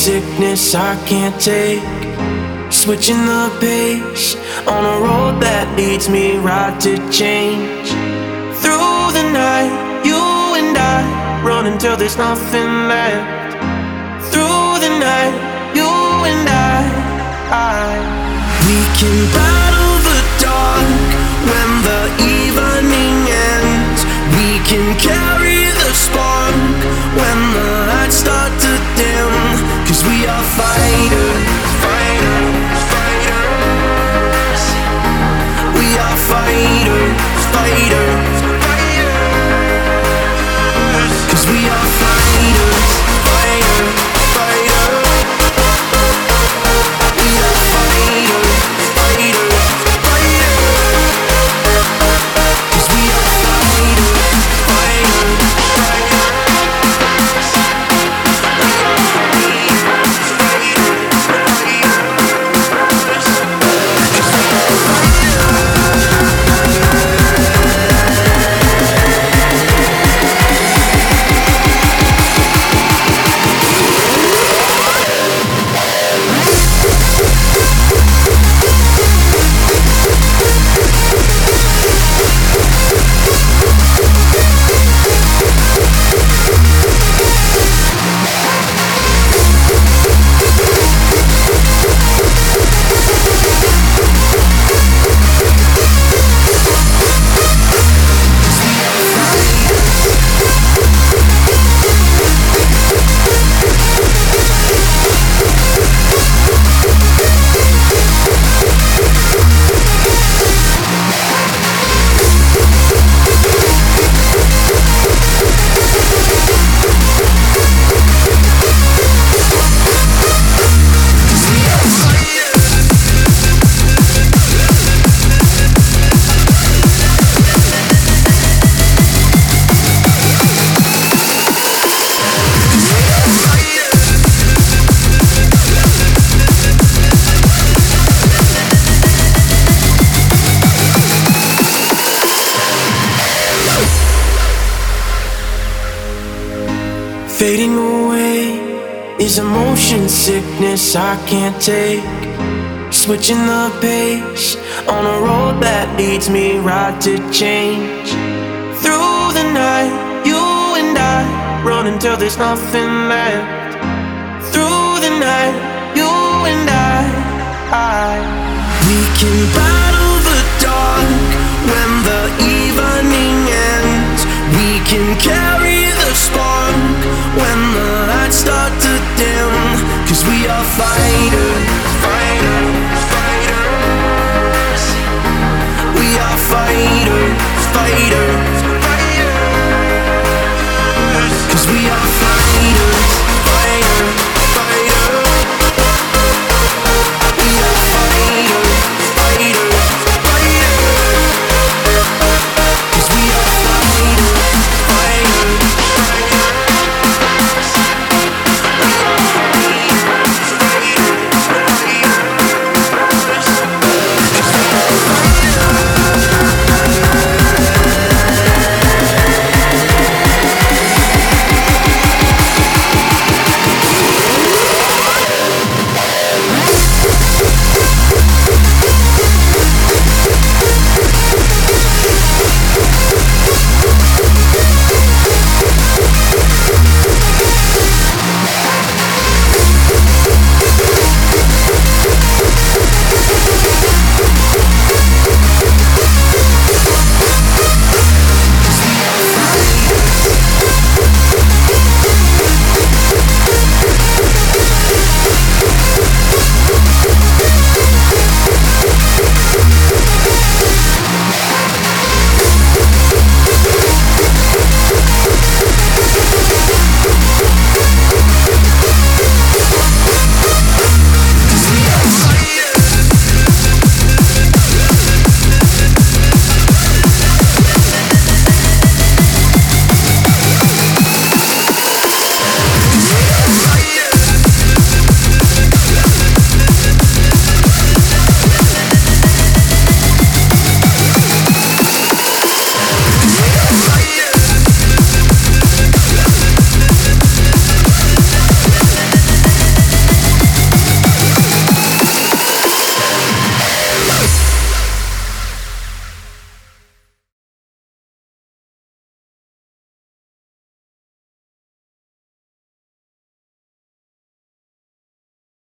sickness I can't take. Switching the pace on a road that leads me right to change. Through the night, you and I run until there's nothing left. Through the night, you and we can battle the dark when the evening ends. We can carry the spark when the lights start to dim. 'Cause we are fighters, fighters, fighters. We are fighters, fighters, fighters. 'Cause we are fighters, fighters, fighters. We are fighters, fighters, fighters. 'Cause we are fighters, fighters, fighters. Fading away is a motion sickness I can't take. Switching the pace on a road that leads me right to change. Through the night, you and I run until there's nothing left. Through the night, you and we can